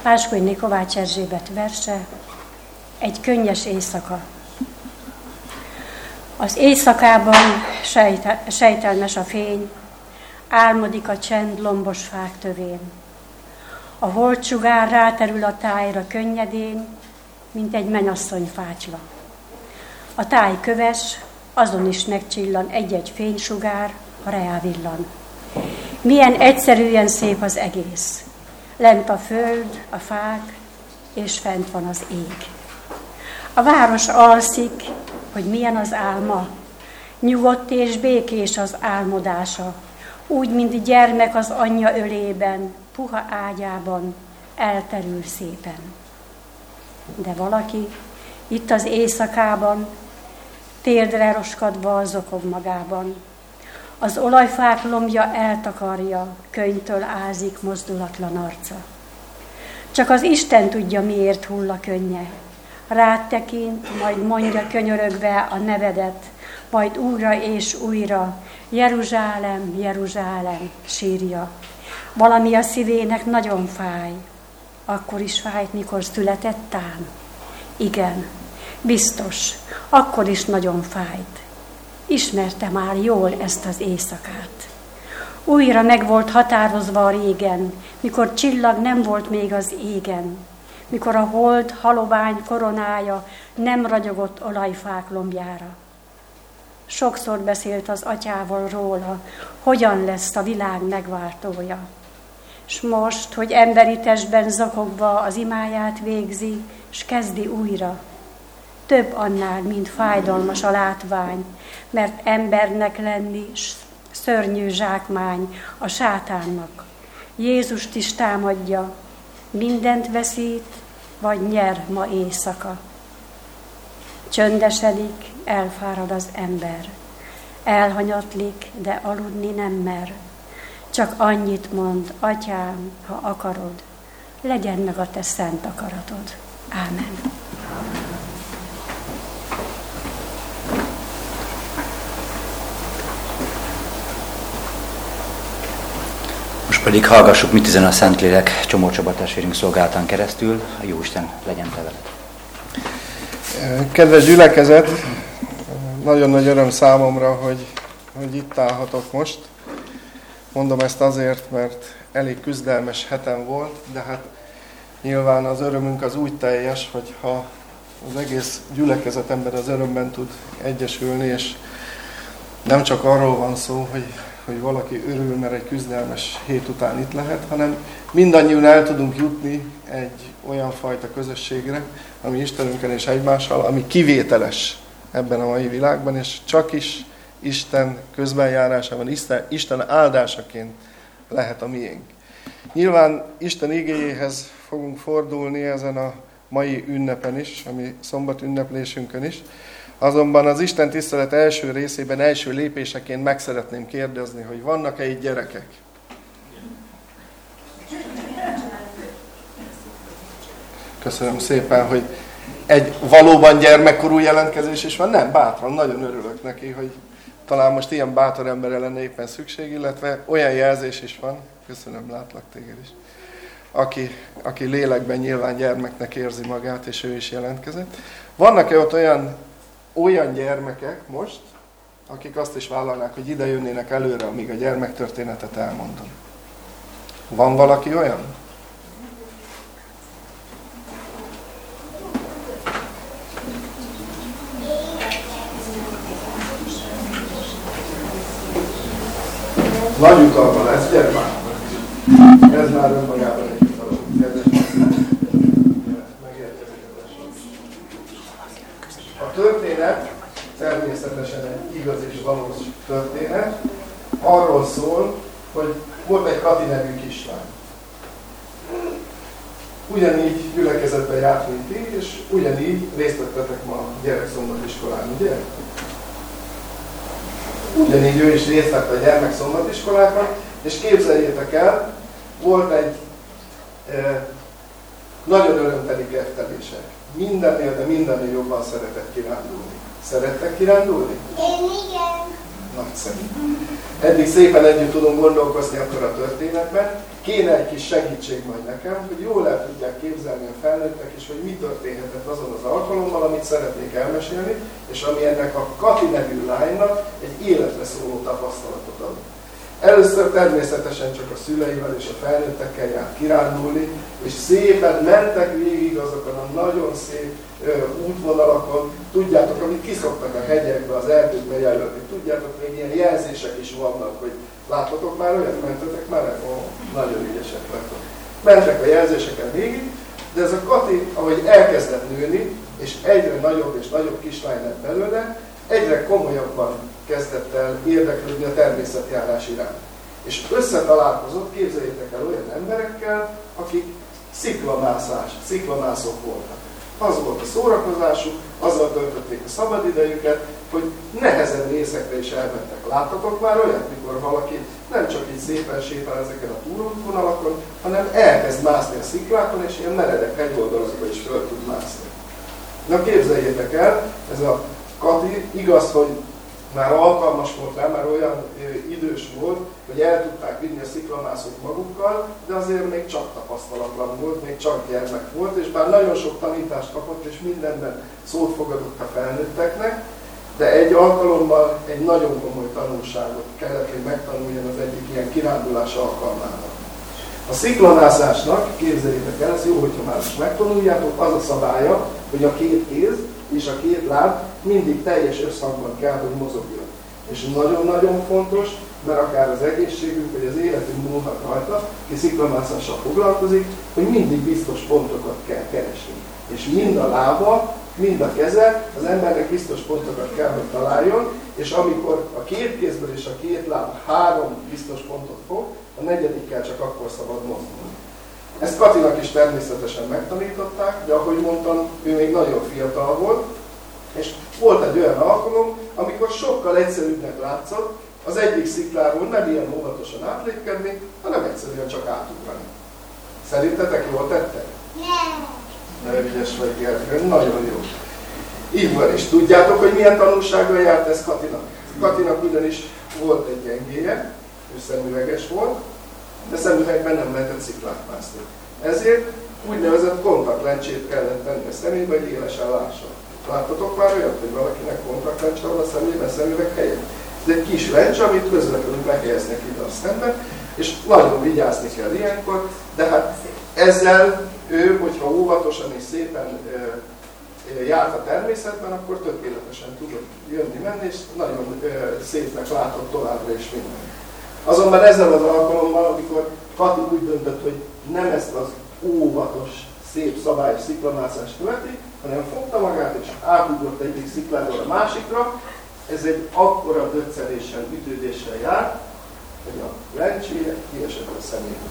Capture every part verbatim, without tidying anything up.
Páskonyi Kovács Erzsébet verse, egy könnyes éjszaka. Az éjszakában sejte, sejtelmes a fény, álmodik a csend lombos fák tövén. A holdsugár ráterül a tájra könnyedén, mint egy menyasszony fátyla. A táj köves, azon is megcsillan egy-egy fénysugár, ha reávillan. Milyen egyszerűen szép az egész. Lent a föld, a fák, és fent van az ég. A város alszik, hogy milyen az álma. Nyugodt és békés az álmodása. Úgy, mint gyermek az anyja ölében, puha ágyában, elterül szépen. De valaki itt az éjszakában, térdre roskadva zokog magában. Az olajfák lombja eltakarja, könnytől ázik mozdulatlan arca. Csak az Isten tudja, miért hull a könnye. Rád tekint, majd mondja könyörögve a nevedet, majd újra és újra, Jeruzsálem, Jeruzsálem, sírja. Valami a szívének nagyon fáj. Akkor is fájt, mikor született ám? Igen, biztos, akkor is nagyon fájt. Ismerte már jól ezt az éjszakát. Újra meg volt határozva a régen, mikor csillag nem volt még az égen, mikor a hold halovány koronája nem ragyogott olajfák lombjára. Sokszor beszélt az atyával róla, hogyan lesz a világ megváltója. S most, hogy emberi testben zokogva az imáját végzi, s kezdi újra. Több annál, mint fájdalmas a látvány, mert embernek lenni szörnyű zsákmány a sátánnak. Jézust is támadja, mindent veszít, vagy nyer ma éjszaka. Csöndesedik, elfárad az ember. Elhanyatlik, de aludni nem mer. Csak annyit mond, atyám, ha akarod, legyen meg a te szent akaratod. Ámen. Most pedig hallgassuk, mit üzen a Szentlélek Csomó Csaba testvérünk szolgálatán keresztül. A Jóisten legyen te veled. Kedves gyülekezet, nagyon nagy öröm számomra, hogy, hogy itt állhatok most. Mondom ezt azért, mert elég küzdelmes hetem volt, de hát nyilván az örömünk az úgy teljes, hogyha az egész gyülekezet ember az örömben tud egyesülni, és nem csak arról van szó, hogy, hogy valaki örül, mert egy küzdelmes hét után itt lehet, hanem mindannyian el tudunk jutni egy olyan fajta közösségre, ami Istenünkkel és egymással, ami kivételes ebben a mai világban, és csak is Isten közbenjárásában, Isten, Isten áldásaként lehet a miénk. Nyilván Isten igéjéhez fogunk fordulni ezen a mai ünnepen is, ami szombat ünneplésünkön is. Azonban az Isten tisztelet első részében, első lépéseként meg szeretném kérdezni, hogy vannak-e itt gyerekek? Köszönöm szépen, hogy egy valóban gyermekkorú jelentkezés is van. Nem, bátran, nagyon örülök neki, hogy talán most ilyen bátor emberre lenne éppen szükség, illetve olyan jelzés is van, köszönöm, látlak téged is, aki, aki lélekben nyilván gyermeknek érzi magát, és ő is jelentkezett. Vannak-e ott olyan, olyan gyermekek most, akik azt is vállalnák, hogy ide jönnének előre, amíg a gyermektörténetet elmondom? Van valaki olyan? Nagy utalva lesz, gyere már! Ez már önmagában egy utalva. A történet természetesen egy igaz és valós történet. Arról szól, hogy volt egy Kati nevű kislány. Ugyanígy gyülekezetben járt, mint ti, és ugyanígy részt vettetek ma a gyerekszombatiskolán, ugye? Ugyanígy ő is részt vett a gyermekszombatiskolában, és képzeljétek el, volt egy e, nagyon örömteli kettelése. Mindennél, de mindennél jobban szeretett kirándulni. Szerettek kirándulni? Én igen. Nagyszerű. Eddig szépen együtt tudunk gondolkozni akkor a történetben. kéne egy kis segítség majd nekem, hogy jól el tudják képzelni a felnőttek is, hogy mi történhetett azon az alkalommal, amit szeretnék elmesélni, és ami ennek a Kati nevű lánynak egy életre szóló tapasztalatot ad. Először természetesen csak a szüleivel és a felnőttekkel járt kirándulni, és szépen mentek végig azokon a nagyon szép ö, útvonalakon, tudjátok, amit kiszoktak a hegyekbe, az erdőkbe jelölni, tudjátok, még ilyen jelzések is vannak, hogy láttatok már olyat, mentetek már? Ó, nagyon ügyesek lettek. Mentek a jelzéseken végig, de ez a Kati, ahogy elkezdett nőni, és egyre nagyobb és nagyobb kislány lett belőle, egyre komolyabban kezdett el érdeklődni a természetjárás iránt. És összetalálkozott, képzeljétek el, olyan emberekkel, akik sziklamászás, sziklamászók voltak. Az volt a szórakozásuk, azzal töltötték a szabadidejüket, hogy nehezen részekre is elmentek. Láttatok már olyat, mikor valaki nem csak így szépen sétál ezeken a túrótvonalakon, hanem elkezd mászni a sziklákon, és ilyen meredek hegyoldalakba is föl tud mászni. Na képzeljétek el, ez a Kati, igaz, hogy már alkalmas volt rá, már olyan ö, idős volt, hogy el tudták vinni a sziklamászók magukkal, de azért még csak tapasztalatlan volt, még csak gyermek volt, és bár nagyon sok tanítást kapott, és mindenben szót fogadott a felnőtteknek, de egy alkalommal egy nagyon komoly tanulságot kellett, hogy megtanuljon az egyik ilyen kirándulás alkalmával. A sziklamászásnak, képzeljétek el, ez jó, hogyha már is megtanuljátok, az a szabálya, hogy a két kéz és a két láb mindig teljes összhangban kell, hogy mozogjon. És nagyon-nagyon fontos, mert akár az egészségünk, vagy az életünk múlhat rajta, ki sziklamászással foglalkozik, hogy mindig biztos pontokat kell keresni. És mind a lába, mind a keze az embernek biztos pontokat kell, hogy találjon, és amikor a két kézből és a két láb három biztos pontot fog, a negyedikkel csak akkor szabad mozdulni. Ezt Katinak is természetesen megtanították, de ahogy mondtam, ő még nagyon fiatal volt, és volt egy olyan alkalom, amikor sokkal egyszerűbbnek látszott az egyik szikláról nem ilyen óvatosan átlépkedni, hanem egyszerűen csak átugrani. Szerintetek jól tettek? Nagyon ügyes vagy, Gertrud, nagyon jó. Így van, és tudjátok, hogy milyen tanulsággal járt ez Katinak? Katinak ugyanis volt egy gyengéje, ő szemüveges volt, de szemüvegben nem lehetett sziklát mászni. Ezért úgynevezett kontaktlencsét kellett tenni a szemébe, hogy élesen lásson. Láttatok már olyat, hogy valakinek kontaktlencse van a szemében, szemüveg helyett? Ez egy kis lencse, amit közvetlenül meghelyeznek ide a szemben, és nagyon vigyázni kell ilyenkor, de hát ezzel ő, hogyha óvatosan és szépen e, járt a természetben, akkor tökéletesen tudott jönni-menni, és nagyon e, szépnek látott továbbra is minden. Azonban ezzel az alkalommal, amikor Kati úgy döntött, hogy nem ezt az óvatos, szép, szabályos sziklamászást követi, hanem fogta magát és átugrott egyik szikláról a másikra, ez egy akkora döccenéssel, ütődéssel jár, hogy a lencséje kiesett a szeméből.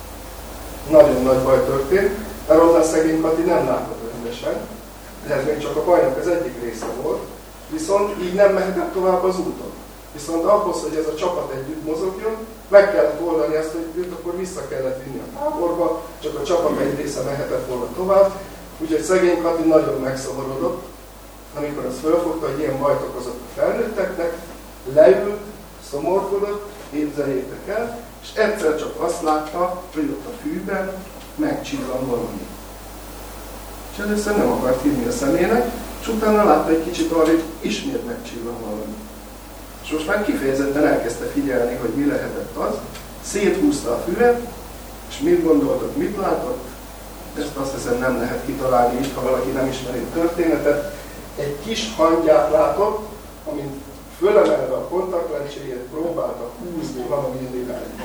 Nagyon nagy baj történt, mert onnan szegény Kati nem látott rendesen, de ez még csak a bajnak az egyik része volt, viszont így nem mehetett tovább az úton. Viszont ahhoz, hogy ez a csapat együtt mozogjon, meg kellett oldani azt, hogy őt akkor vissza kellett vinni a táborba, csak a csapat egy része mehetett volna tovább. Úgyhogy szegény Kati nagyon megszomorodott, amikor azt fölfogta, hogy ilyen bajt okozott a felnőtteknek, leült, szomorkodott, képzeljétek el, és egyszer csak azt látta, hogy ott a fűben megcsillan valami. És először nem akart hinni a szemének, és utána látta egy kicsit arra, hogy ismét megcsillan valami. És most már kifejezetten elkezdte figyelni, hogy mi lehetett az, széthúzta a füvet, és mit gondoltok, mit látott? Ezt azt hiszem nem lehet kitalálni így, ha valaki nem ismeri a történetet. Egy kis hangyát látott, amint fölemelve a kontaktlencséjét próbálta húzni valamilyen irányba.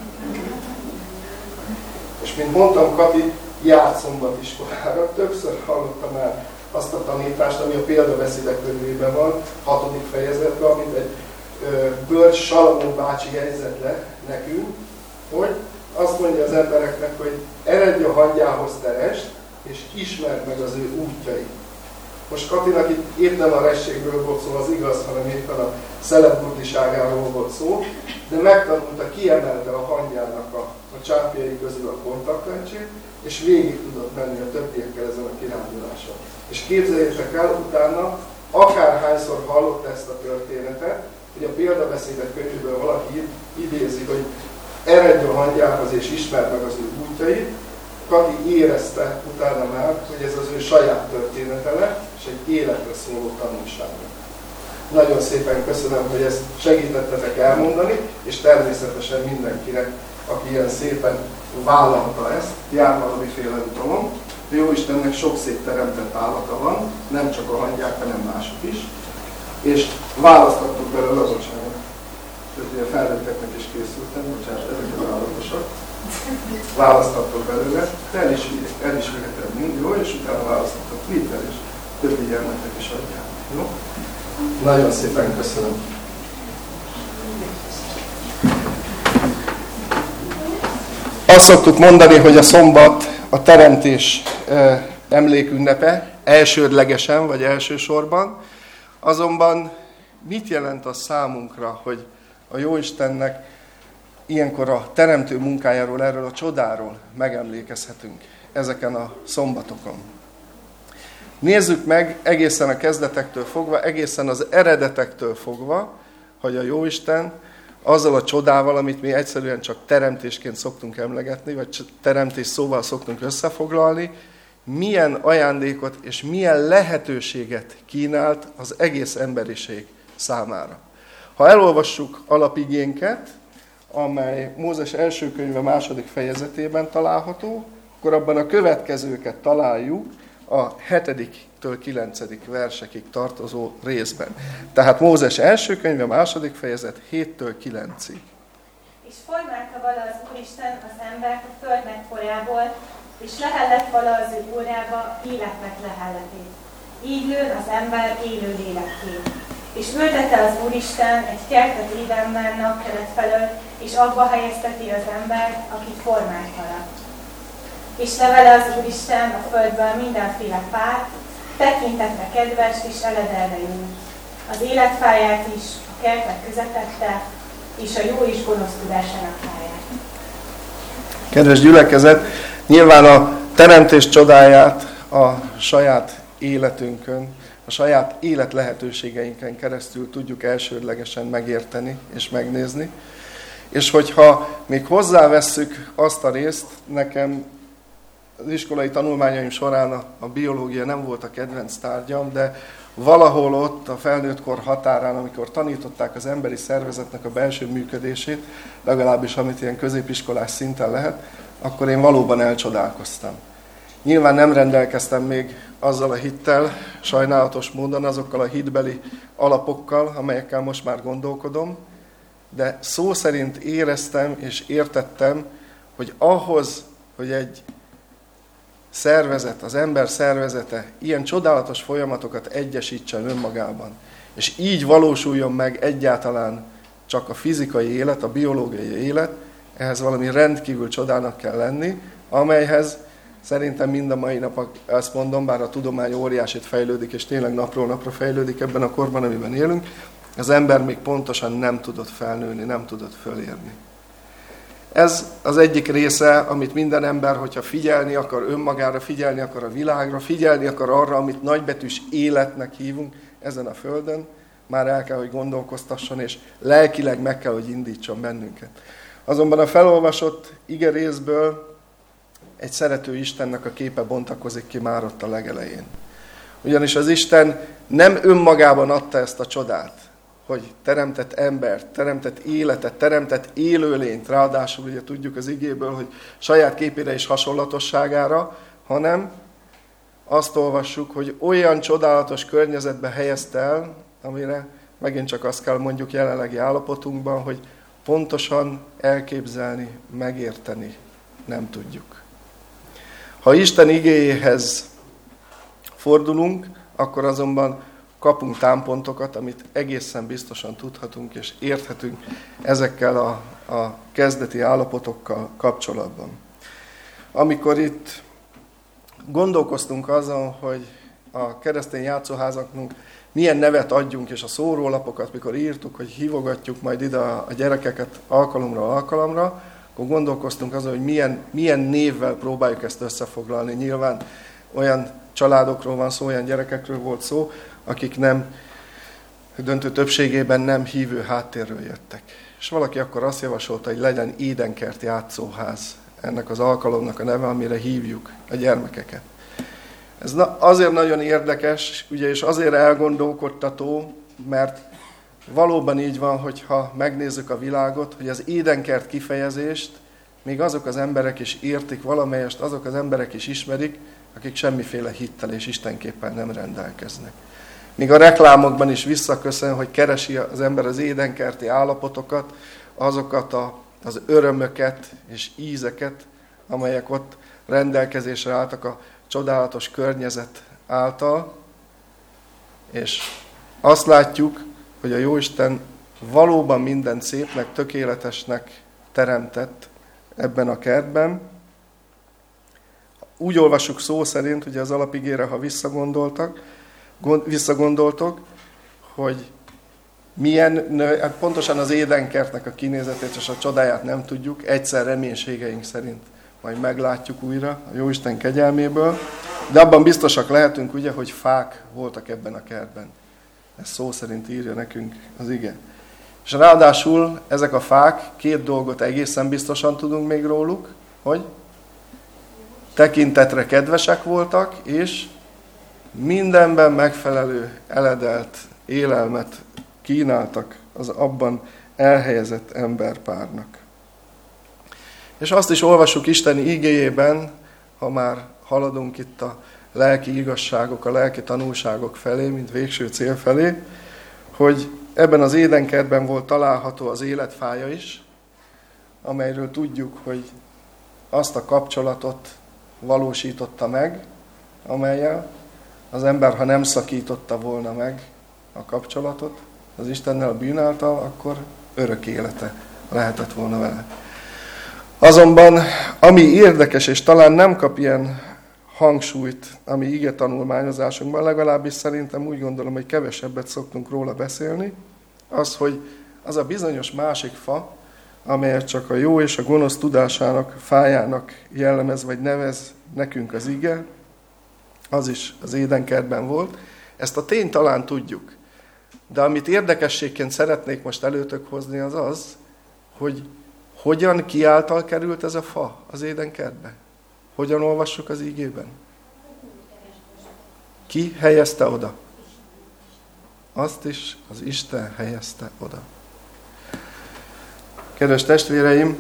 És mint mondtam, Kati járt szombat-iskolára, többször hallotta már azt a tanítást, ami a példabeszédek könyvében van, hatodik fejezetben, amit egy ö, bölcs Salamon bácsi jegyzett le nekünk, hogy azt mondja az embereknek, hogy eredj a hangyához terest, és ismerd meg az ő útjait. Most Katinak itt épp nem a rességről volt szó, az igaz, hanem éppen a szelebburdiságáról volt szó, de megtanulta, kiemelte a hangyának a, a csápjai közül a kontaktlencsét, és végig tudott menni a többiekkel ezen a kiránduláson. És képzeljétek el, utána akárhányszor hallott ezt a történetet, hogy a példabeszédek könyvéből valaki idézi, hogy eredj a hangyához és ismerd meg az ő útjait. Kati érezte utána már, hogy ez az ő saját történetele, és egy életre szóló tanulság. Nagyon szépen köszönöm, hogy ezt segítettetek elmondani, és természetesen mindenkinek, aki ilyen szépen vállalta ezt, jár valamiféle utalom. Jóistennek sok szép teremtett állata van, nem csak a hangyák, hanem mások is. És választottuk belőle az bocsánat. Tehát a felnőtteknek is készültem, bocsánat, ezek az állatosak. Választottuk belőle, de el is, el is veheted mind, jó? És utána választottuk Twitter, és többi gyermeknek is adják. Jó? Nagyon szépen köszönöm. Azt szoktuk mondani, hogy a szombat a teremtés e, emlékünnepe, elsődlegesen vagy elsősorban. Azonban mit jelent az számunkra, hogy a Jóistennek ilyenkor a teremtő munkájáról, erről a csodáról megemlékezhetünk ezeken a szombatokon? Nézzük meg egészen a kezdetektől fogva, egészen az eredetektől fogva, hogy a Jóisten azzal a csodával, amit mi egyszerűen csak teremtésként szoktunk emlegetni, vagy teremtés szóval szoktunk összefoglalni, milyen ajándékot és milyen lehetőséget kínált az egész emberiség számára. Ha elolvassuk alapigénket, amely Mózes első könyve második fejezetében található, akkor abban a következőket találjuk a hetediktől kilencedik versekig tartozó részben. Tehát Mózes első könyve második fejezet héttől kilencig. És formálta vala az Úristen az embert a földnek porából, és lehellett vala az ő órába életnek lehelletét. Így lőn az ember élő lélekké. És ültette az Úristen egy kertet Édenben napkelet felől, és abba helyezteti az embert, akit formált vala. És levele az Úristen a földből mindenféle fát, tekintetre kedvest és eledelre jó. Az életfáját is a kertek közepette, és a jó és gonosz tudásának fáját. Kedves gyülekezet, nyilván a teremtés csodáját a saját életünkön, a saját élet lehetőségeinken keresztül tudjuk elsődlegesen megérteni és megnézni. És hogyha még hozzávesszük azt a részt, nekem az iskolai tanulmányaim során a, a biológia nem volt a kedvenc tárgyam, de valahol ott a felnőttkor határán, amikor tanították az emberi szervezetnek a belső működését, legalábbis amit ilyen középiskolás szinten lehet, akkor én valóban elcsodálkoztam. Nyilván nem rendelkeztem még azzal a hittel, sajnálatos módon azokkal a hitbeli alapokkal, amelyekkel most már gondolkodom, de szó szerint éreztem és értettem, hogy ahhoz, hogy egy szervezet, az ember szervezete ilyen csodálatos folyamatokat egyesítsen önmagában, és így valósuljon meg egyáltalán csak a fizikai élet, a biológiai élet, ehhez valami rendkívül csodának kell lenni, amelyhez szerintem mind a mai nap, ezt mondom, bár a tudomány óriásit fejlődik, és tényleg napról napra fejlődik ebben a korban, amiben élünk, az ember még pontosan nem tudott felnőni, nem tudott fölérni. Ez az egyik része, amit minden ember, hogyha figyelni akar önmagára, figyelni akar a világra, figyelni akar arra, amit nagybetűs életnek hívunk ezen a földön, már el kell, hogy gondolkoztasson, és lelkileg meg kell, hogy indítson bennünket. Azonban a felolvasott ige részből egy szerető Istennek a képe bontakozik ki már ott a legelején. Ugyanis az Isten nem önmagában adta ezt a csodát, hogy teremtett embert, teremtett életet, teremtett élőlényt, ráadásul ugye tudjuk az igéből, hogy saját képére és hasonlatosságára, hanem azt olvassuk, hogy olyan csodálatos környezetbe helyezte el, amire megint csak azt kell mondjuk jelenlegi állapotunkban, hogy pontosan elképzelni, megérteni nem tudjuk. Ha Isten igéjéhez fordulunk, akkor azonban kapunk támpontokat, amit egészen biztosan tudhatunk és érthetünk ezekkel a, a kezdeti állapotokkal kapcsolatban. Amikor itt gondolkoztunk azon, hogy a keresztény játszóházaknak milyen nevet adjunk, és a szórólapokat, mikor írtuk, hogy hívogatjuk majd ide a gyerekeket alkalomra alkalomra, akkor gondolkoztunk azon, hogy milyen, milyen névvel próbáljuk ezt összefoglalni. Nyilván olyan családokról van szó, olyan gyerekekről volt szó, akik nem, döntő többségében nem hívő háttérről jöttek. és valaki akkor azt javasolta, hogy legyen Édenkert játszóház, ennek az alkalomnak a neve, amire hívjuk a gyermekeket. Ez azért nagyon érdekes, ugye, és azért elgondolkodtató, mert valóban így van, hogyha megnézzük a világot, hogy az Édenkert kifejezést még azok az emberek is értik valamelyest, azok az emberek is ismerik, akik semmiféle hittel és istenképpen nem rendelkeznek. Míg a reklámokban is visszaköszön, hogy keresi az ember az édenkerti állapotokat, azokat a, az örömöket és ízeket, amelyek ott rendelkezésre álltak a csodálatos környezet által, és azt látjuk, hogy a Jóisten valóban mindent szépnek, tökéletesnek teremtett ebben a kertben. Úgy olvassuk szó szerint, ugye az alapigére, ha visszagondoltak, visszagondoltok, hogy milyen, hát pontosan az édenkertnek a kinézetét és a csodáját nem tudjuk, egyszer reménységeink szerint majd meglátjuk újra a Jóisten kegyelméből, de abban biztosak lehetünk, ugye, hogy fák voltak ebben a kertben. Ez szó szerint írja nekünk az ige. És ráadásul ezek a fák, két dolgot egészen biztosan tudunk még róluk, hogy tekintetre kedvesek voltak, és mindenben megfelelő, eledelt élelmet kínáltak az abban elhelyezett emberpárnak. És azt is olvassuk Isten igéjében, ha már haladunk itt a lelki igazságok, a lelki tanulságok felé, mint végső cél felé, hogy ebben az édenkertben volt található az életfája is, amelyről tudjuk, hogy azt a kapcsolatot valósította meg, amellyel az ember, ha nem szakította volna meg a kapcsolatot az Istennel a bűn által, akkor örök élete lehetett volna vele. Azonban, ami érdekes, és talán nem kap ilyen hangsúlyt a mi ige tanulmányozásunkban, legalábbis szerintem úgy gondolom, hogy kevesebbet szoktunk róla beszélni, az, hogy az a bizonyos másik fa, amelyet csak a jó és a gonosz tudásának, fájának jellemez, vagy nevez nekünk az ige, az is az édenkertben volt. Ezt a tényt talán tudjuk. De amit érdekességként szeretnék most előtök hozni, az az, hogy hogyan, ki által került ez a fa az édenkertbe? Hogyan olvassuk az ígében? Ki helyezte oda? Azt is az Isten helyezte oda. Kedves testvéreim,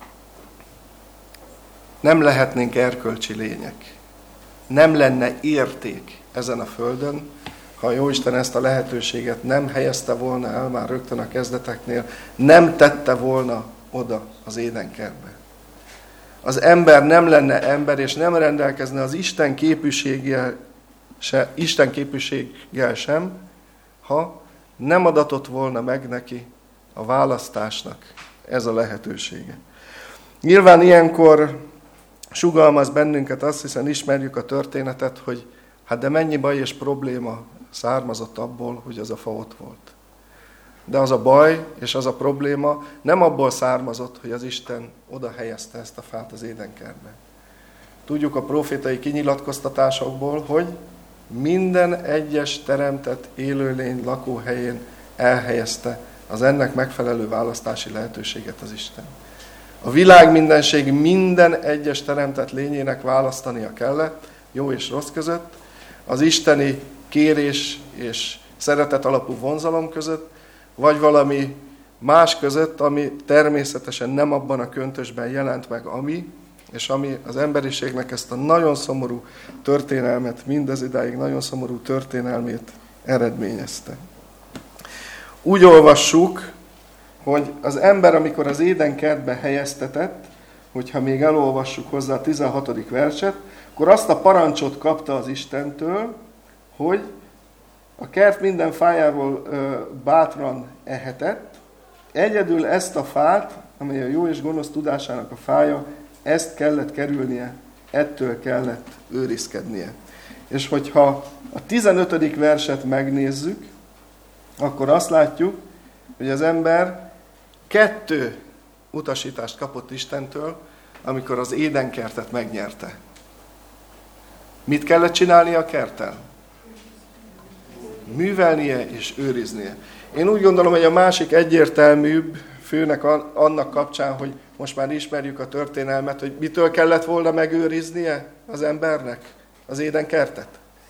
nem lehetnénk erkölcsi lények. Nem lenne érték ezen a földön, ha a Jóisten ezt a lehetőséget nem helyezte volna el már rögtön a kezdeteknél, nem tette volna oda az édenkertbe. Az ember nem lenne ember, és nem rendelkezne az Isten képűséggel, se, Isten képűséggel sem, ha nem adatott volna meg neki a választásnak ez a lehetősége. Nyilván ilyenkor sugalmaz bennünket azt, hiszen ismerjük a történetet, hogy hát de mennyi baj és probléma származott abból, hogy az a fa ott volt. De az a baj és az a probléma nem abból származott, hogy az Isten oda helyezte ezt a fát az édenkertbe. Tudjuk a profétai kinyilatkoztatásokból, hogy minden egyes teremtett élőlény lakóhelyén elhelyezte az ennek megfelelő választási lehetőséget az Isten. A világ mindenség minden egyes teremtett lényének választania kellett, jó és rossz között, az isteni kérés és szeretet alapú vonzalom között, vagy valami más között, ami természetesen nem abban a köntösben jelent meg, ami, és ami az emberiségnek ezt a nagyon szomorú történelmet, mindez idáig nagyon szomorú történelmét eredményezte. Úgy olvassuk, hogy az ember, amikor az édenkertbe helyeztetett, hogyha még elolvassuk hozzá a tizenhatodik verset, akkor azt a parancsot kapta az Istentől, hogy a kert minden fájáról ö, bátran ehetett, egyedül ezt a fát, amely a jó és gonosz tudásának a fája, ezt kellett kerülnie, ettől kellett őrizkednie. És hogyha a tizenötödik verset megnézzük, akkor azt látjuk, hogy az ember kettő utasítást kapott Istentől, amikor az édenkertet megnyerte. Mit kellett csinálnia a kerttel? Művelnie és őriznie. Én úgy gondolom, hogy a másik egyértelműbb főnek annak kapcsán, hogy most már ismerjük a történelmet, hogy mitől kellett volna megőriznie az embernek az édenkertet?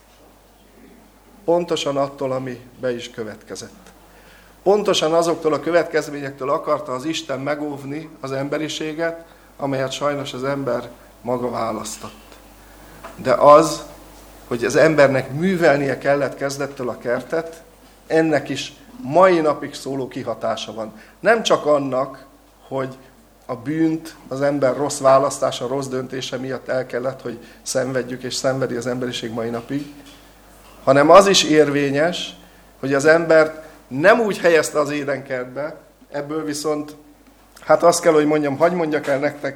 Pontosan attól, ami be is következett. Pontosan azoktól a következményektől akarta az Isten megóvni az emberiséget, amelyet sajnos az ember maga választott. De az, hogy az embernek művelnie kellett kezdettől a kertet, ennek is mai napig szóló kihatása van. Nem csak annak, hogy a bűnt az ember rossz választása, rossz döntése miatt el kellett, hogy szenvedjük, és szenvedi az emberiség mai napig, hanem az is érvényes, hogy az embert nem úgy helyezte az édenkertbe, ebből viszont, hát azt kell, hogy mondjam, hadd mondjak el nektek,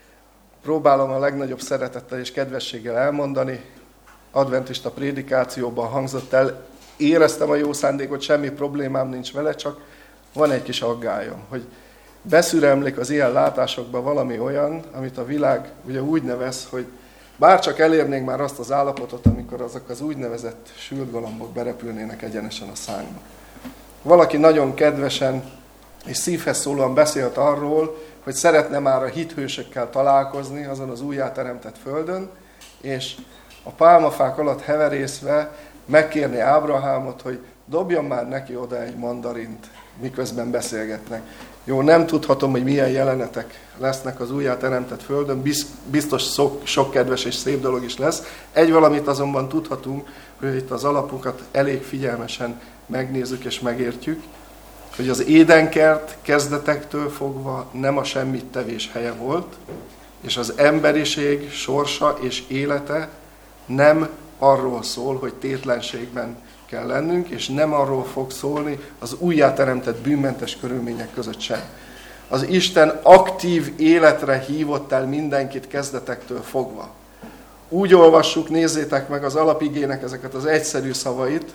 próbálom a legnagyobb szeretettel és kedvességgel elmondani, adventista prédikációban hangzott el, éreztem a jó szándékot, semmi problémám nincs vele, csak van egy kis aggályom, hogy beszüremlik az ilyen látásokban valami olyan, amit a világ ugye úgy nevez, hogy bárcsak elérnénk már azt az állapotot, amikor azok az úgynevezett sült galambok berepülnének egyenesen a szánkba. Valaki nagyon kedvesen és szívhez szólóan beszélt arról, hogy szeretne már a hithősökkel találkozni azon az újjáteremtett földön, és a pálmafák alatt heverészve megkérni Ábrahámot, hogy dobjon már neki oda egy mandarint, miközben beszélgetnek. Jó, nem tudhatom, hogy milyen jelenetek lesznek az újjáteremtett földön, biztos sok, sok kedves és szép dolog is lesz. Egy valamit azonban tudhatunk, hogy itt az alapokat elég figyelmesen megnézzük és megértjük, hogy az édenkert kezdetektől fogva nem a semmit tevés helye volt, és az emberiség sorsa és élete nem arról szól, hogy tétlenségben kell lennünk, és nem arról fog szólni az újjáteremtett bűnmentes körülmények között sem. Az Isten aktív életre hívott el mindenkit kezdetektől fogva. Úgy olvassuk, nézzétek meg az alapigének ezeket az egyszerű szavait,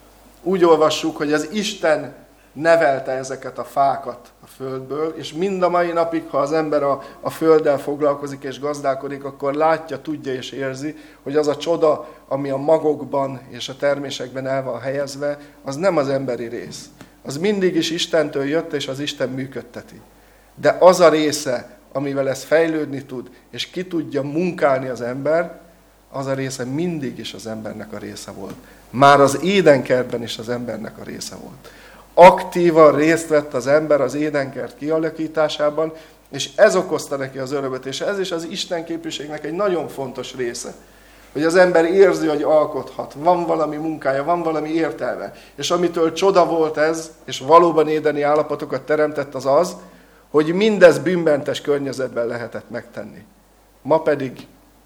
úgy olvassuk, hogy az Isten nevelte ezeket a fákat a földből, és mind a mai napig, ha az ember a, a földdel foglalkozik és gazdálkodik, akkor látja, tudja és érzi, hogy az a csoda, ami a magokban és a termésekben el van helyezve, az nem az emberi rész. Az mindig is Istentől jött, és az Isten működteti. De az a része, amivel ez fejlődni tud, és ki tudja munkálni az ember, az a része mindig is az embernek a része volt. Már az édenkertben is az embernek a része volt. Aktívan részt vett az ember az édenkert kialakításában, és ez okozta neki az örömöt, és ez is az Isten képviségnek egy nagyon fontos része. Hogy az ember érzi, hogy alkothat, van valami munkája, van valami értelme. És amitől csoda volt ez, és valóban édeni állapotokat teremtett, az az, hogy mindez bűnmentes környezetben lehetett megtenni. Ma pedig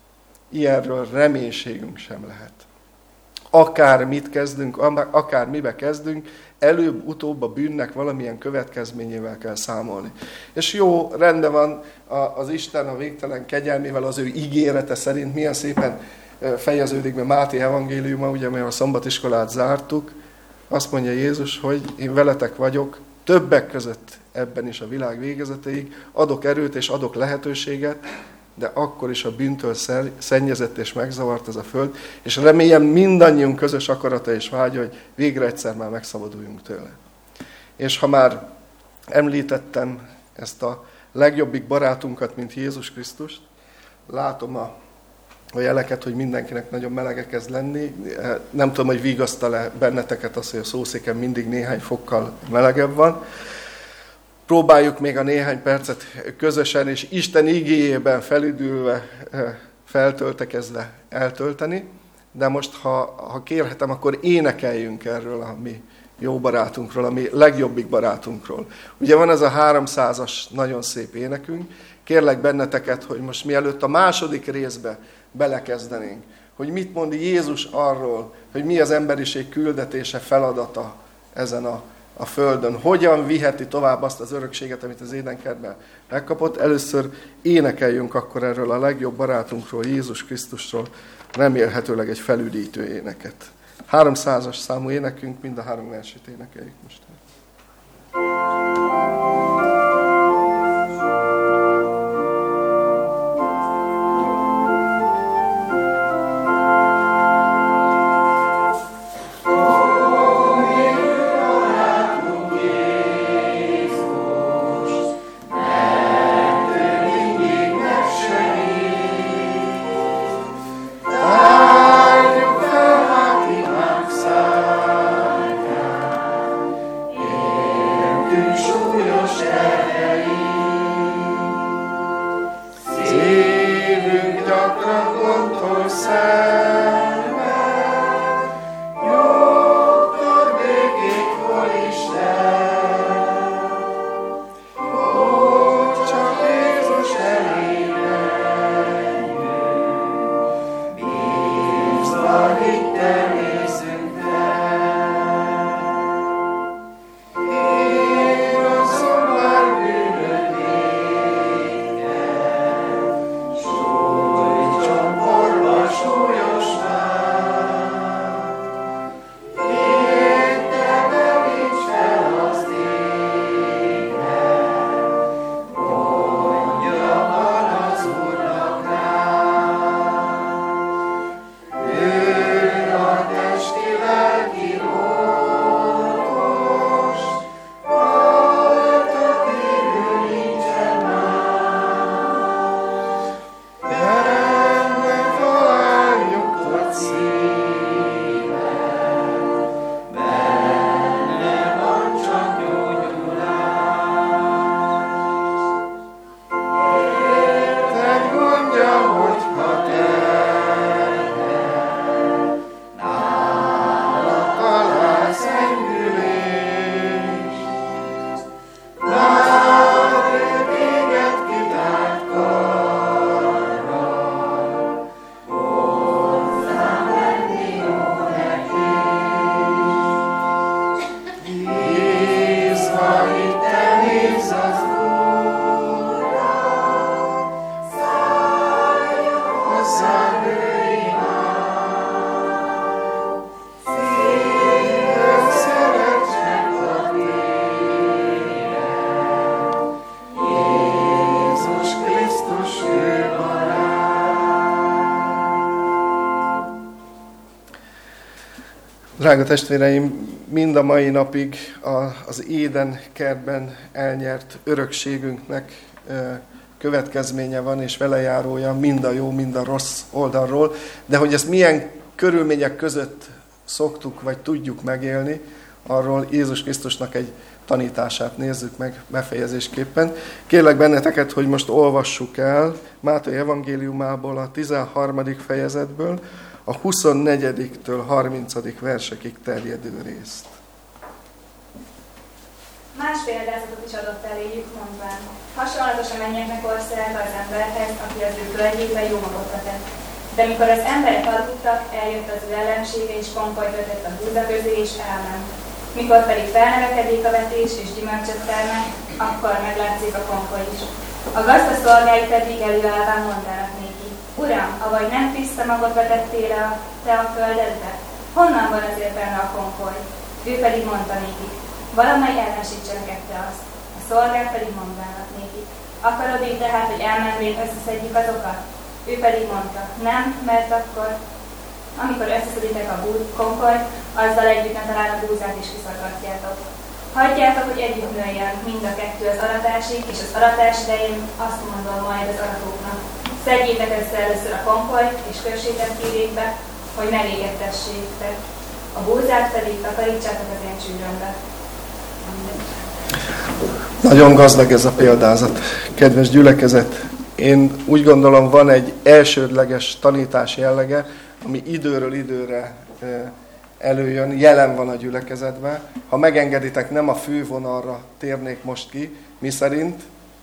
ilyenről reménységünk sem lehet. Akár mit kezdünk, akár mibe kezdünk, előbb-utóbb a bűnnek valamilyen következményével kell számolni. És jó, rendben van az Isten a végtelen kegyelmével, az ő ígérete szerint milyen szépen fejeződik be Máté evangéliuma, ugye, mert a szombatiskolát zártuk, azt mondja Jézus, hogy én veletek vagyok, többek között ebben is a világ végezetéig, adok erőt és adok lehetőséget, de akkor is a bűntől szennyezett és megzavart ez a föld, és remélem mindannyiunk közös akarata és vágya, hogy végre egyszer már megszabaduljunk tőle. És ha már említettem ezt a legjobbik barátunkat, mint Jézus Krisztust, látom a, a jeleket, hogy mindenkinek nagyon melege kezd lenni. Nem tudom, hogy vigasztal-e benneteket az, hogy a szószéken mindig néhány fokkal melegebb van. Próbáljuk még a néhány percet közösen és Isten igéjében felüdülve, feltöltekezve eltölteni, de most, ha, ha kérhetem, akkor énekeljünk erről a mi jó barátunkról, a mi legjobbik barátunkról. Ugye van ez a háromszázas nagyon szép énekünk, kérlek benneteket, hogy most mielőtt a második részbe belekezdenénk, hogy mit mond Jézus arról, hogy mi az emberiség küldetése, feladata ezen a a földön, hogyan viheti tovább azt az örökséget, amit az édenkertben megkapott. Először énekeljünk akkor erről a legjobb barátunkról, Jézus Krisztusról, remélhetőleg egy felüdítő éneket. háromszázas számú énekünk, mind a három versét énekeljük most. Jézus Drága testvéreim, mind a mai napig az Éden kertben elnyert örökségünknek következménye van, és velejárója mind a jó, mind a rossz oldalról, de hogy ezt milyen körülmények között szoktuk, vagy tudjuk megélni, arról Jézus Krisztusnak egy tanítását nézzük meg befejezésképpen. Kérlek benneteket, hogy most olvassuk el Máté evangéliumából a tizenharmadik fejezetből, a huszonnegyediktől harmincadik versekig terjedő részt. Más példázatot is adott eléjük, mondván: hasonlatos a mennyeknek országa az emberhez, aki az ő földjébe jó magot vetett. De mikor az emberek aludtak, eljött az ő ellensége, és konkolyt vetett a búza közé, és elment. Mikor pedig felnövekedik a vetés, és gyümölcsöt termel, akkor meglátszik a konkoly is. A gazda szolgái pedig előállván mondanak néki: Uram, avagy nem tiszta magot vetettél a, te a földedbe? Honnan van azért benne a konkoly? Ő pedig mondta nékik: valamely ellenség cselekedte azt. A szolgák pedig mondanak nékik: akarod így tehát, hogy elmenvén összeszedjük azokat? Ő pedig mondta: nem, mert akkor, amikor összeszeditek a konkolyt, azzal együtt ne talán a búzát is kiszakadjátok. Hagyjátok, hogy együtt nőjön mind a kettő az aratásig, és az aratás idején azt mondom majd az aratóknak: szedjétek össze először a konkolyt, és kössétek kérékbe, hogy melégettessétek. A búzát pedig takarítsátok az én csűrömbe. Nagyon gazdag ez a példázat, kedves gyülekezet. Én úgy gondolom, van egy elsődleges tanítás jellege, ami időről időre előjön, jelen van a gyülekezetben. Ha megengeditek, nem a fővonalra térnék most ki, miszerint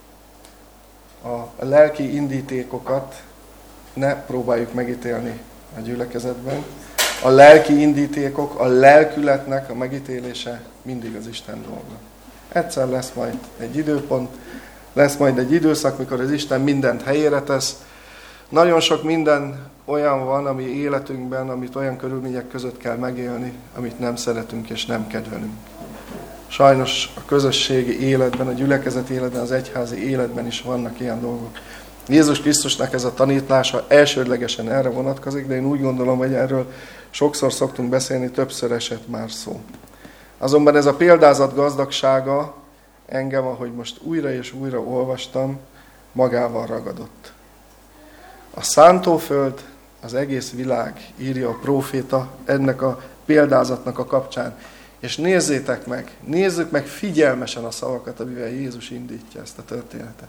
a lelki indítékokat ne próbáljuk megítélni a gyülekezetben. A lelki indítékok, a lelkületnek a megítélése mindig az Isten dolga. Egyszer lesz majd egy időpont, lesz majd egy időszak, mikor az Isten mindent helyére tesz. Nagyon sok minden olyan van, ami életünkben, amit olyan körülmények között kell megélni, amit nem szeretünk és nem kedvelünk. Sajnos a közösségi életben, a gyülekezeti életben, az egyházi életben is vannak ilyen dolgok. Jézus Krisztusnak ez a tanítása elsődlegesen erre vonatkozik, de én úgy gondolom, hogy erről sokszor szoktunk beszélni, többször esett már szó. Azonban ez a példázat gazdagsága engem, ahogy most újra és újra olvastam, magával ragadott. A szántóföld, az egész világ, írja a próféta ennek a példázatnak a kapcsán. És nézzétek meg, nézzük meg figyelmesen a szavakat, amivel Jézus indítja ezt a történetet.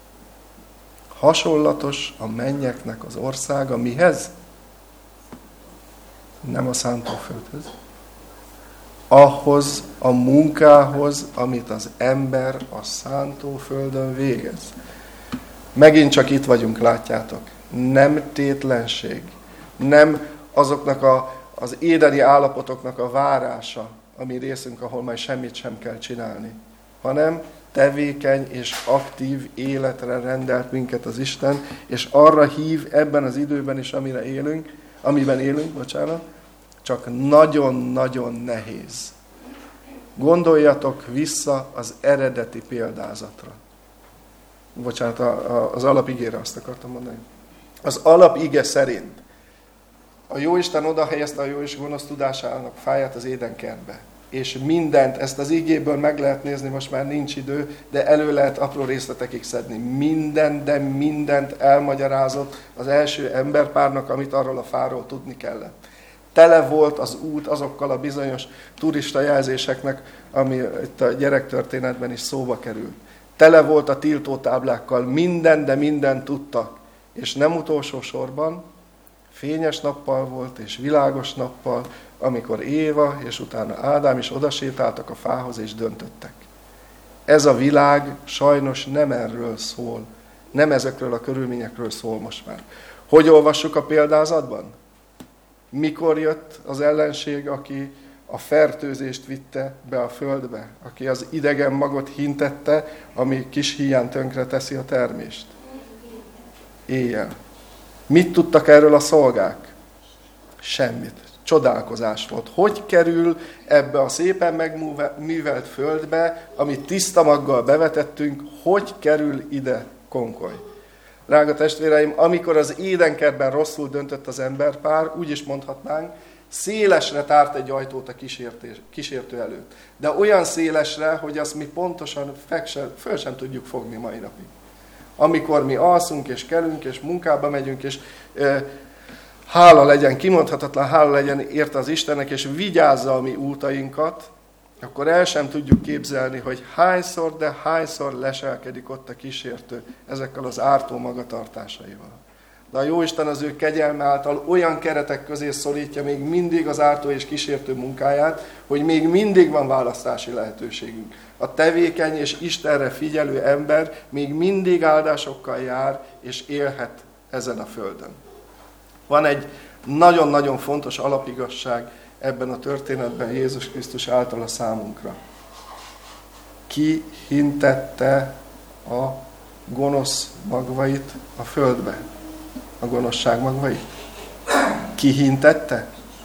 Hasonlatos a mennyeknek az országa mihez? Nem a szántóföldhöz. Ahhoz a munkához, amit az ember a szántóföldön végez. Megint csak itt vagyunk, látjátok. Nem tétlenség, nem azoknak a, az édeni állapotoknak a várása, ami részünk, ahol majd semmit sem kell csinálni, hanem tevékeny és aktív életre rendelt minket az Isten, és arra hív ebben az időben is, amire élünk, amiben élünk, bocsánat, csak nagyon-nagyon nehéz. Gondoljatok vissza az eredeti példázatra. Bocsánat, az alapigére azt akartam mondani. Az alapige szerint a Jóisten oda helyezte a jó és gonosz tudásának fáját az édenkertbe. És mindent, ezt az igéből meg lehet nézni, most már nincs idő, de elő lehet apró részletekig szedni. Mindent, de mindent elmagyarázott az első emberpárnak, amit arról a fáról tudni kellett. Tele volt az út azokkal a bizonyos turista jelzéseknek, ami itt a gyerektörténetben is szóba került. Tele volt a tiltótáblákkal, minden, de mindent tudtak. És nem utolsó sorban, fényes nappal volt, és világos nappal, amikor Éva és utána Ádám is odasétáltak a fához, és döntöttek. Ez a világ sajnos nem erről szól, nem ezekről a körülményekről szól most már. Hogy olvassuk a példázatban? Mikor jött az ellenség, aki a fertőzést vitte be a földbe, aki az idegen magot hintette, ami kis híján tönkre teszi a termést? Éjjel. Mit tudtak erről a szolgák? Semmit. Csodálkozás volt. Hogy kerül ebbe a szépen megművelt földbe, amit tiszta maggal bevetettünk, hogy kerül ide konkoly? Drága testvéreim, amikor az édenkertben rosszul döntött az emberpár, úgy is mondhatnánk, Szélesre tárt egy ajtót a kísértő előtt. De olyan szélesre, hogy azt mi pontosan sem, föl sem tudjuk fogni mai napig. Amikor mi alszunk és kelünk és munkába megyünk, és e, hála legyen, kimondhatatlan hála legyen érte az Istennek, és vigyázza a mi útainkat, akkor el sem tudjuk képzelni, hogy hányszor, de hányszor leselkedik ott a kísértő ezekkel az ártó magatartásaival. De a Jóisten az ő kegyelme által olyan keretek közé szorítja még mindig az ártó és kísértő munkáját, hogy még mindig van választási lehetőségünk. A tevékeny és Istenre figyelő ember még mindig áldásokkal jár és élhet ezen a földön. Van egy nagyon-nagyon fontos alapigazság ebben a történetben Jézus Krisztus által a számunkra. Ki hintette a gonosz magvait a földbe? A gonoszság magvait? Ki hintette?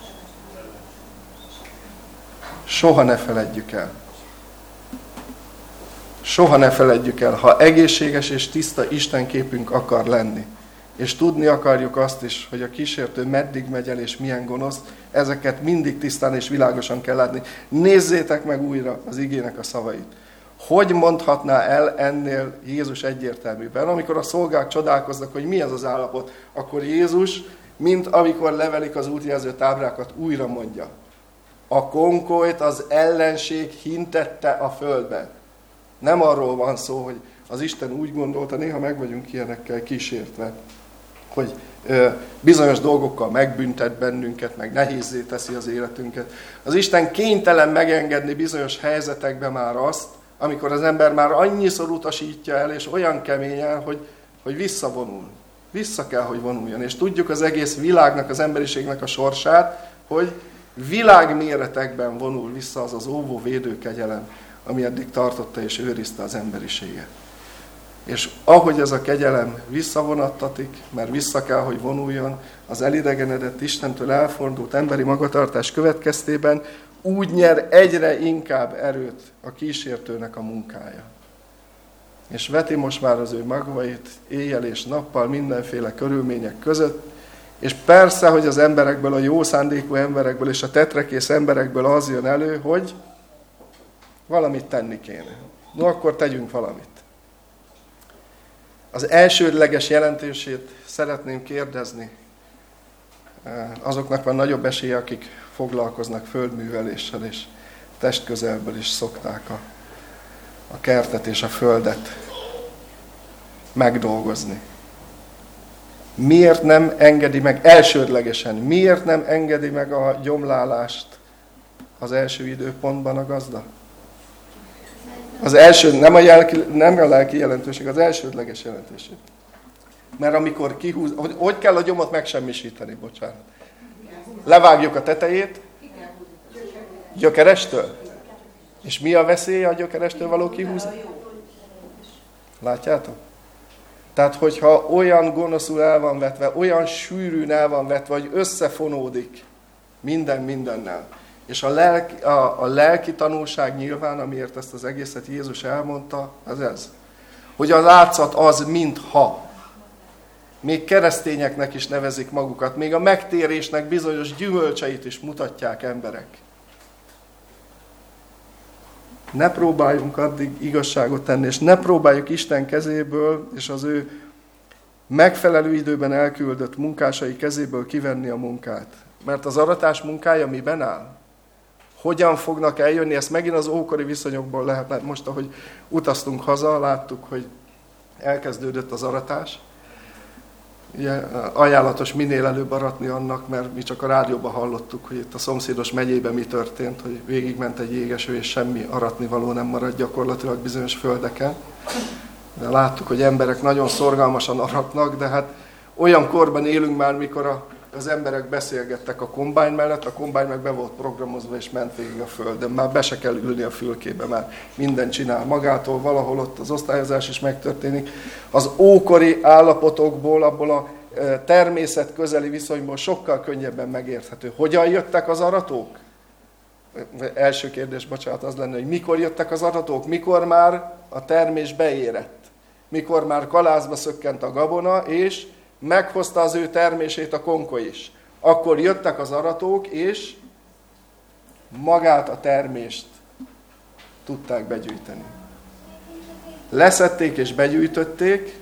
Soha ne feledjük el. Soha ne feledjük el, ha egészséges és tiszta Istenképünk akar lenni, és tudni akarjuk azt is, hogy a kísértő meddig megy el és milyen gonosz, ezeket mindig tisztán és világosan kell látni. Nézzétek meg újra az igének a szavait. Hogy mondhatná el ennél Jézus egyértelműben? Amikor a szolgák csodálkoznak, hogy mi ez az állapot, akkor Jézus, mint amikor levelik az útjelző táblákat, újra mondja. A konkolyt az ellenség hintette a földbe. Nem arról van szó, hogy az Isten úgy gondolta, néha meg vagyunk ilyenekkel kísértve, hogy ö, bizonyos dolgokkal megbüntet bennünket, meg nehézzé teszi az életünket. Az Isten kénytelen megengedni bizonyos helyzetekben már azt, amikor az ember már annyiszor utasítja el, és olyan keményen, hogy, hogy visszavonul. Vissza kell, hogy vonuljon. És tudjuk az egész világnak, az emberiségnek a sorsát, hogy világméretekben vonul vissza az az óvó védő kegyelem, ami eddig tartotta és őrizte az emberiséget. És ahogy ez a kegyelem visszavonattatik, mert vissza kell, hogy vonuljon, az elidegenedett, Istentől elfordult emberi magatartás következtében úgy nyer egyre inkább erőt a kísértőnek a munkája. És veti most már az ő magvait éjjel és nappal mindenféle körülmények között, és persze, hogy az emberekből, a jó szándékú emberekből és a tetrekész emberekből az jön elő, hogy valamit tenni kéne. No, akkor tegyünk valamit. Az elsődleges jelentését szeretném kérdezni. Azoknak van nagyobb esélye, akik foglalkoznak földműveléssel, és testközelből is szokták a, a kertet és a földet megdolgozni. Miért nem engedi meg elsődlegesen, miért nem engedi meg a gyomlálást az első időpontban a gazda? Az első, nem a, jelki, nem a lelki jelentőség, az elsődleges jelentőség. Mert amikor kihúz, hogy, hogy kell a gyomot megsemmisíteni, bocsánat. Levágjuk a tetejét, gyökerestől. És mi a veszélye a gyökerestől való kihúzni? Látjátok? Tehát, hogyha olyan gonoszul el van vetve, olyan sűrűn el van vetve, hogy összefonódik minden mindennel. És a lelki, a, a lelki tanulság nyilván, amiért ezt az egészet Jézus elmondta, az ez. Hogy a látszat az, mintha. Még keresztényeknek is nevezik magukat, még a megtérésnek bizonyos gyümölcseit is mutatják emberek. Ne próbáljunk addig igazságot tenni, és ne próbáljuk Isten kezéből, és az ő megfelelő időben elküldött munkásai kezéből kivenni a munkát. Mert az aratás munkája miben áll? Hogyan fognak eljönni? Ezt megint az ókori viszonyokból lehet, mert most, ahogy utaztunk haza, láttuk, hogy elkezdődött az aratás. Ugye, ajánlatos minél előbb aratni annak, mert mi csak a rádióban hallottuk, hogy itt a szomszédos megyében mi történt, hogy végigment egy jégeső, és semmi aratnivaló nem maradt gyakorlatilag bizonyos földeken. De láttuk, hogy emberek nagyon szorgalmasan aratnak, de hát olyan korban élünk már, mikor a, az emberek beszélgettek a kombány mellett, a kombány meg be volt programozva, és ment végig a földön. Már be se kell ülni a fülkébe, már mindent csinál magától, valahol ott az osztályozás is megtörténik. Az ókori állapotokból, abból a természet közeli viszonyból sokkal könnyebben megérthető. Hogyan jöttek az aratók? Első kérdés, bocsánat, az lenne, hogy mikor jöttek az aratók? Mikor már a termés beérett? Mikor már kalászba szökkent a gabona, és meghozta az ő termését a konkoly is. Akkor jöttek az aratók, és magát a termést tudták begyűjteni. Leszedték és begyűjtötték,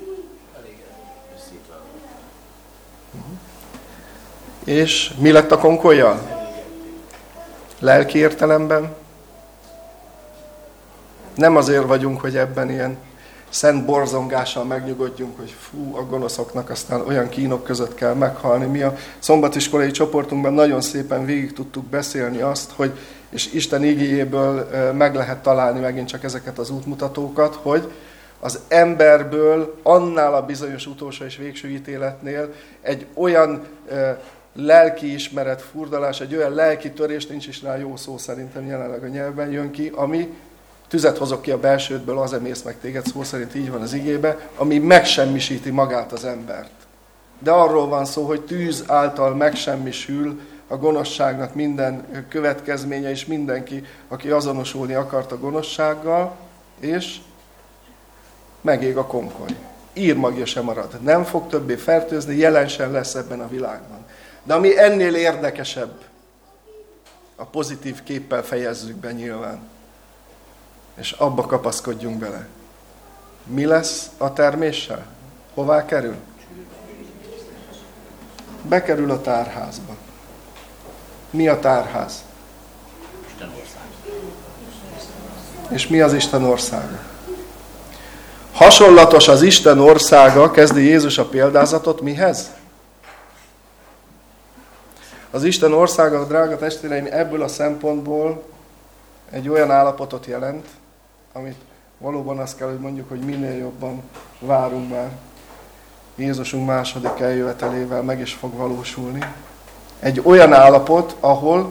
és mi lett a konkollyal? Lelki értelemben. Nem azért vagyunk, hogy ebben ilyen szent borzongással megnyugodjunk, hogy fú, a gonoszoknak aztán olyan kínok között kell meghalni. Mi a szombatiskolai csoportunkban nagyon szépen végig tudtuk beszélni azt, hogy, és Isten igéjéből meg lehet találni megint csak ezeket az útmutatókat, hogy az emberből annál a bizonyos utolsó és végső ítéletnél egy olyan lelkiismeret furdalás, egy olyan lelki törés, nincs is rá jó szó szerintem jelenleg a nyelvben, jön ki, ami tüzet hozok ki a belsődből, az emész meg téged, szó szerint így van az igébe, ami megsemmisíti magát az embert. De arról van szó, hogy tűz által megsemmisül a gonoszságnak minden következménye, és mindenki, aki azonosulni akart a gonoszsággal, és megég a konkoly. Írmagja sem marad. Nem fog többé fertőzni, jelen sem lesz ebben a világban. De ami ennél érdekesebb, a pozitív képpel fejezzük be nyilván. És abba kapaszkodjunk bele. Mi lesz a terméssel? Hová kerül? Bekerül a tárházba. Mi a tárház? Isten ország. És mi az Isten országa? Hasonlatos az Isten országa, kezdi Jézus a példázatot, mihez? Az Isten országa, drága testvéreim, ebből a szempontból egy olyan állapotot jelent, amit valóban azt kell, hogy mondjuk, hogy minél jobban várunk már. Jézusunk második eljövetelével meg is fog valósulni. Egy olyan állapot, ahol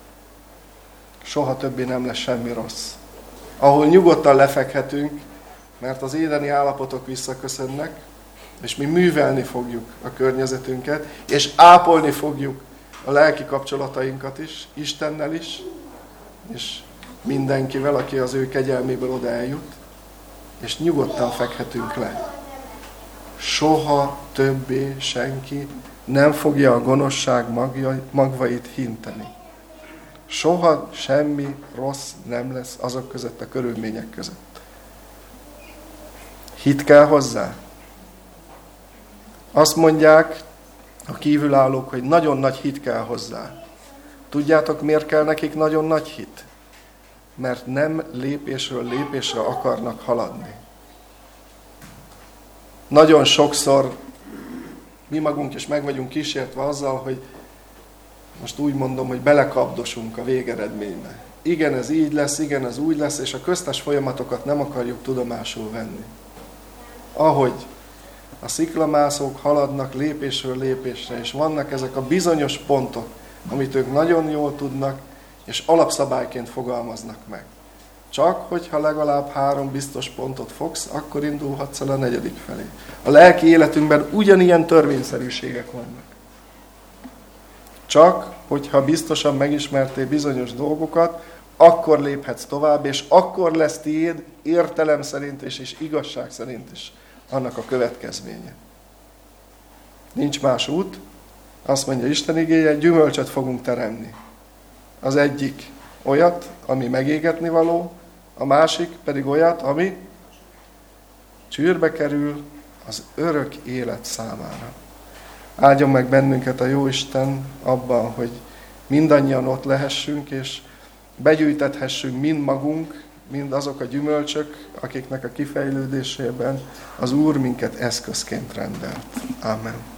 soha többé nem lesz semmi rossz. Ahol nyugodtan lefekhetünk, mert az édeni állapotok visszaköszönnek, és mi művelni fogjuk a környezetünket, és ápolni fogjuk a lelki kapcsolatainkat is, Istennel is, és mindenkivel, aki az ő kegyelméből oda eljut, és nyugodtan fekhetünk le. Soha többé senki nem fogja a gonoszság magja, magvait hinteni. Soha semmi rossz nem lesz azok között, a körülmények között. Hit kell hozzá. Azt mondják a kívülállók, hogy nagyon nagy hit kell hozzá. Tudjátok, miért kell nekik nagyon nagy hit? Mert nem lépésről lépésre akarnak haladni. Nagyon sokszor mi magunk is meg vagyunk kísértve azzal, hogy most úgy mondom, hogy belekapdosunk a végeredménybe. Igen, ez így lesz, igen, ez úgy lesz, és a köztes folyamatokat nem akarjuk tudomásul venni. Ahogy a sziklamászók haladnak lépésről lépésre, és vannak ezek a bizonyos pontok, amit ők nagyon jól tudnak, és alapszabályként fogalmaznak meg. Csak, hogyha legalább három biztos pontot fogsz, akkor indulhatsz el a negyedik felé. A lelki életünkben ugyanilyen törvényszerűségek vannak. Csak, hogyha biztosan megismertél bizonyos dolgokat, akkor léphetsz tovább, és akkor lesz tiéd értelem szerint is, és igazság szerint is annak a következménye. Nincs más út. Azt mondja Isten igéje, gyümölcsöt fogunk teremni. Az egyik olyat, ami megégetni való, a másik pedig olyat, ami csűrbe kerül az örök élet számára. Áldjon meg bennünket a Jóisten abban, hogy mindannyian ott lehessünk, és begyűjtethessünk mind magunk, mind azok a gyümölcsök, akiknek a kifejlődésében az Úr minket eszközként rendelt. Amen.